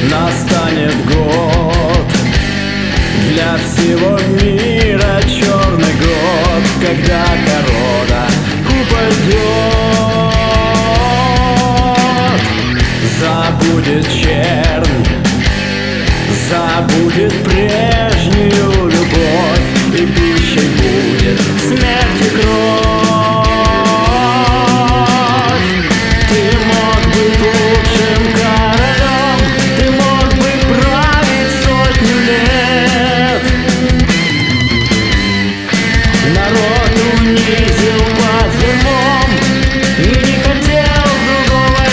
Настанет год для всего мира, черный год, когда корона упадет. Забудет чернь, забудет прежнюю любовь, и пищей будет смерть и кровь. Ты мог быть лучшим королем, ты мог бы править 100 лет. Народ унизил под дерьмом и не хотел другого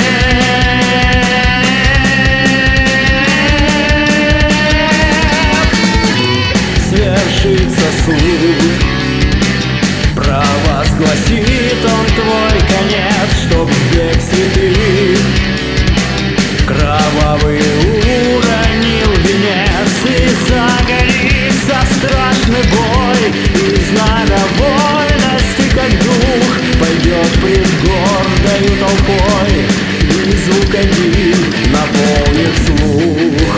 нет. Свершится суд, провозгласит он твой конец, чтоб в век святых кровавый уронил венец, и загорится страшный бой, и знамя вольности, как дух, пойдет пред гордою толпой, и звук один наполнит слух.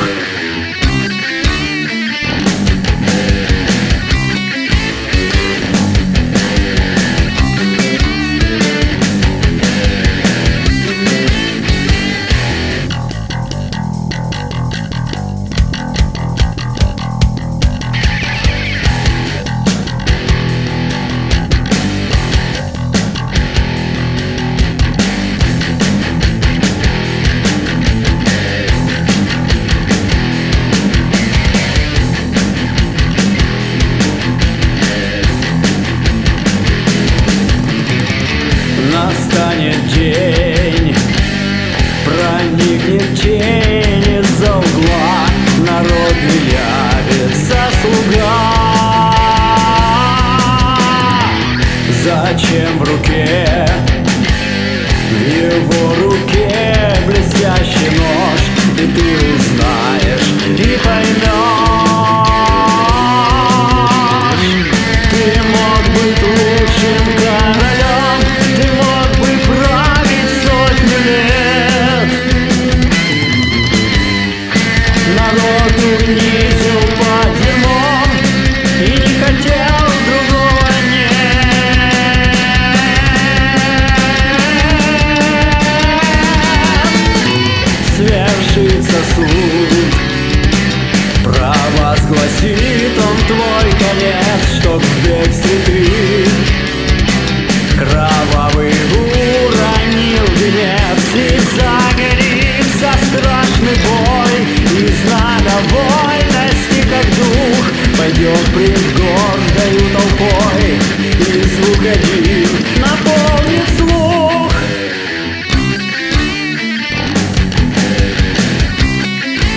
Настанет день, проникнет тень из-за угла, народный явится слуга. Зачем в руке, в его руке блестящий нож, и ты узнаешь и поймешь. Ты мог быть лучшим королем, ты мог бы править 100 лет. Народ унизил под дерьмом и не хотел другого нет. Свершится суд, провозгласит он твой конец, чтоб в век святых кровавый уронил венец, и загорится страшный бой, и знамя вольности, как дух, пойдет пред гордою толпой, и звук один наполнит слух.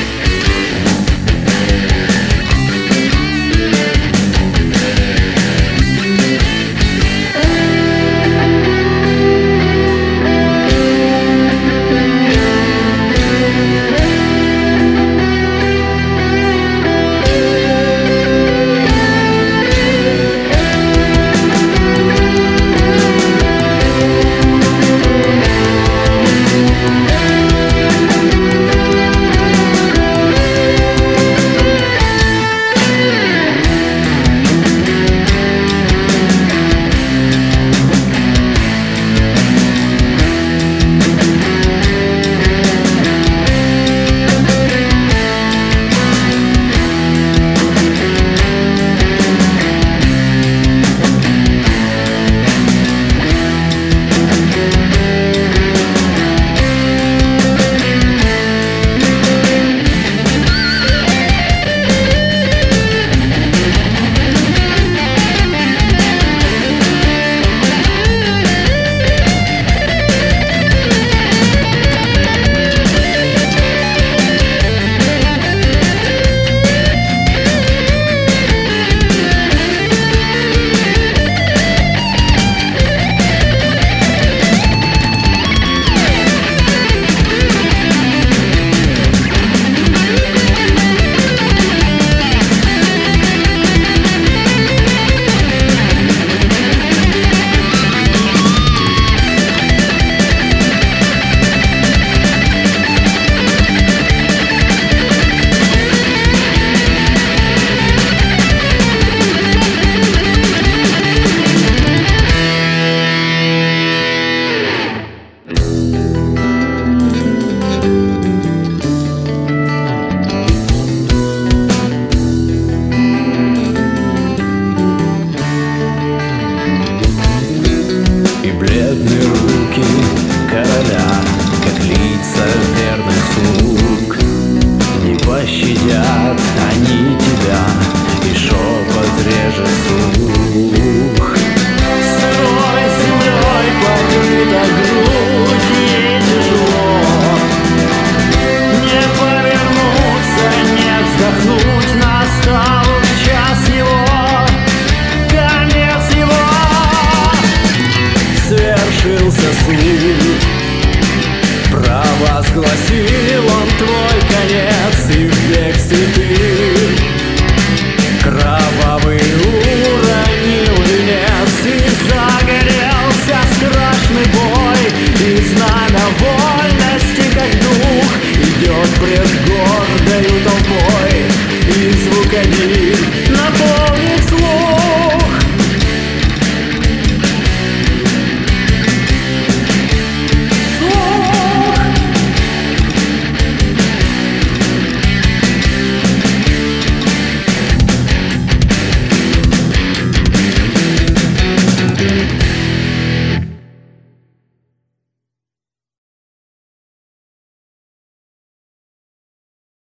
Настиг он твой конец, и в бегстве ты кровавый уронил венец. И загорелся страшный бой, и знамя вольности, как дух, идет пред гордою толпой, и звук один